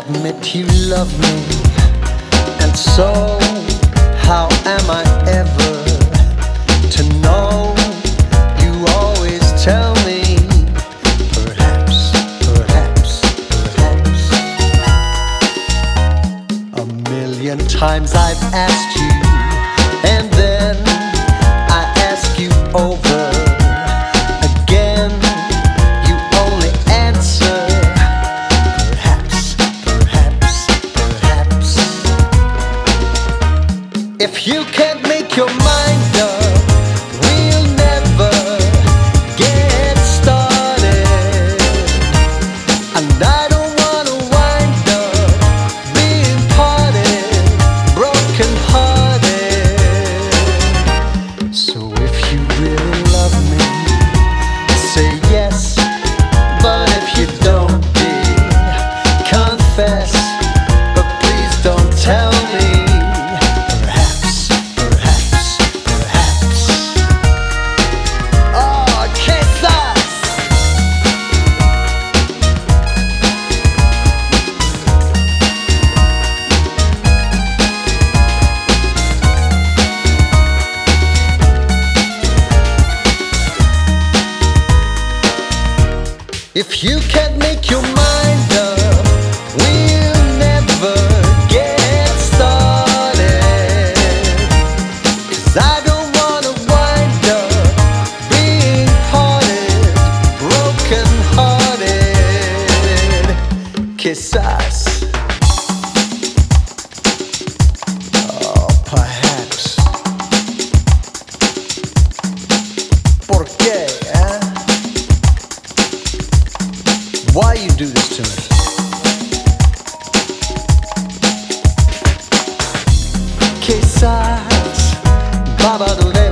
admit you love me, and so how am I ever to know? You always tell me, perhaps, perhaps, perhaps. A million times I've asked you, and then I ask you over again. You only answer, perhaps, perhaps, perhaps. If you can't make your mind up, we'll never get started. And I don't wanna wind up being parted, broken hearted. So if you really love me, say yes. But if you don't, dear, confess. But please don't tell me, perhaps, perhaps, perhaps. Oh, quizás. If you can't make your mind up, we'll never get started. 'Cause I don't wanna wind up being parted, broken hearted. Quizás. Oh, perhaps. ¿Por qué, eh? Why you do this to me? Quizás, Baba